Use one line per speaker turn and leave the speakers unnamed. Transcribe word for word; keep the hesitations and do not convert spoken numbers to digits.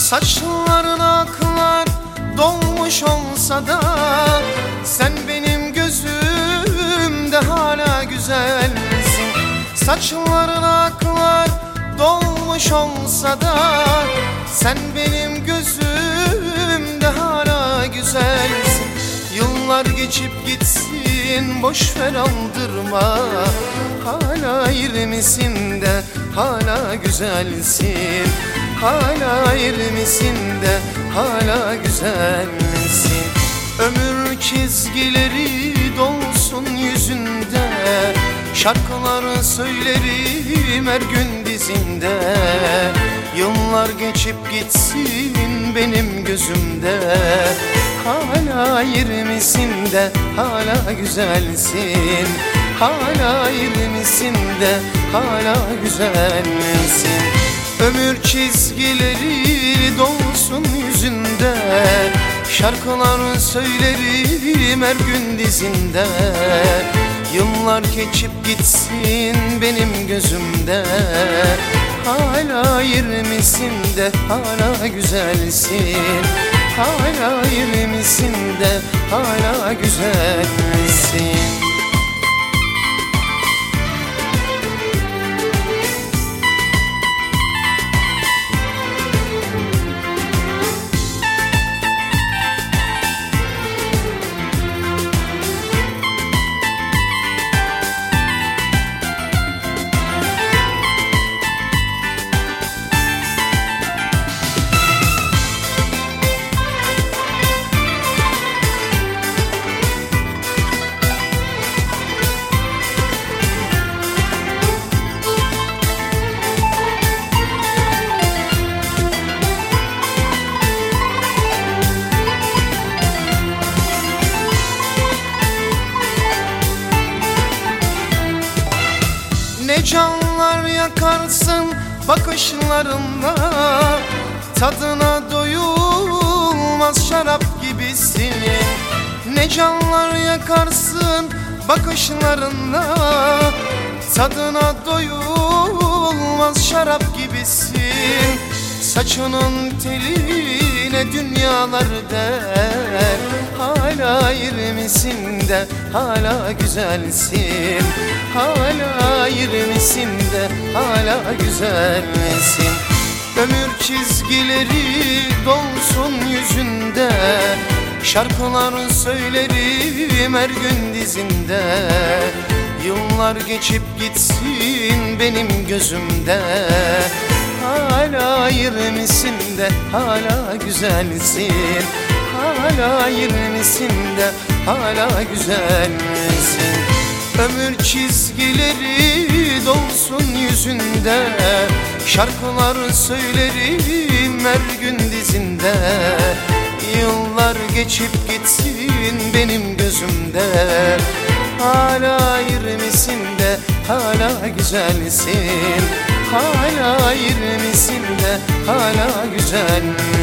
Saçların aklar dolmuş olsa da sen benim gözümde hala güzelsin. Saçların aklar dolmuş olsa da sen benim gözümde hala güzelsin. Yıllar geçip gitsin boşver aldırma, hala yirmisin de hala güzelsin. Hala yirmisin de hala güzelsin. Ömür çizgileri dolsun yüzünde, şarkıları söylerim her gün dizinde. Yıllar geçip gitsin benim gözümde, hala yirmisin de hala güzelsin. Hala yirmisin de hala güzelsin. Ömür çizgileri dolsun yüzünde, şarkılar söylerim her gün dizinde. Yıllar geçip gitsin benim gözümde, hala yirmisin de hala güzelsin. Hala yirmisin de hala güzelsin. Ne canlar yakarsın bakışlarınla, tadına doyulmaz şarap gibisin. Ne canlar yakarsın bakışlarınla, tadına doyulmaz şarap gibisin. Saçının teline dünyalar der, hala yirmisin de hala güzelsin. Hala yirmisin de hala güzelsin. Ömür çizgileri dolsun yüzünde, şarkılar söylerim her gün dizinde. Yıllar geçip gitsin benim gözümde, hala yirmisin de hala güzelsin. Hala yirmisin de hala güzelsin. Ömür çizgileri dolsun yüzünde, şarkılar söylerim her gün dizinde. Yıllar geçip gitsin benim gözümde, hala yirmisin de hala güzelsin. Hala yirmisin de hala güzelsin.